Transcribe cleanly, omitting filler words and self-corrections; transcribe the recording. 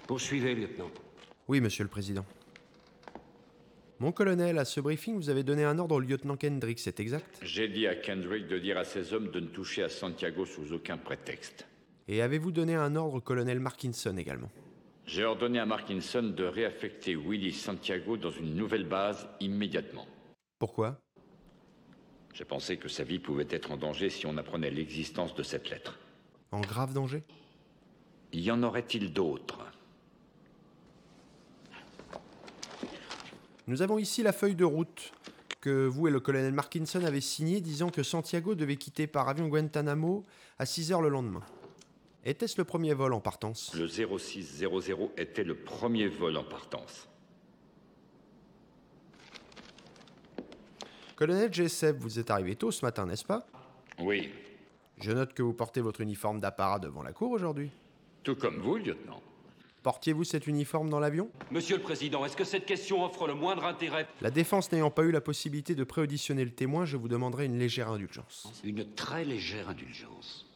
Poursuivez, lieutenant. Oui, monsieur le président. Mon colonel, à ce briefing, vous avez donné un ordre au lieutenant Kendrick, c'est exact? J'ai dit à Kendrick de dire à ses hommes de ne toucher à Santiago sous aucun prétexte. Et avez-vous donné un ordre au colonel Markinson également? J'ai ordonné à Markinson de réaffecter Willy Santiago dans une nouvelle base immédiatement. Pourquoi? J'ai pensé que sa vie pouvait être en danger si on apprenait l'existence de cette lettre. En grave danger? Y en aurait-il d'autres? Nous avons ici la feuille de route que vous et le colonel Markinson avez signée disant que Santiago devait quitter par avion Guantanamo à 6h le lendemain. Était-ce le premier vol en partance? Le 0600 était le premier vol en partance. Colonel Jessup, vous êtes arrivé tôt ce matin, n'est-ce pas? Oui, Je note que vous portez votre uniforme d'apparat devant la cour aujourd'hui. tout comme vous, lieutenant. Portiez-vous cet uniforme dans l'avion? Monsieur le Président, est-ce que cette question offre le moindre intérêt? La défense n'ayant pas eu la possibilité de préauditionner le témoin, je vous demanderai une légère indulgence. Une très légère indulgence.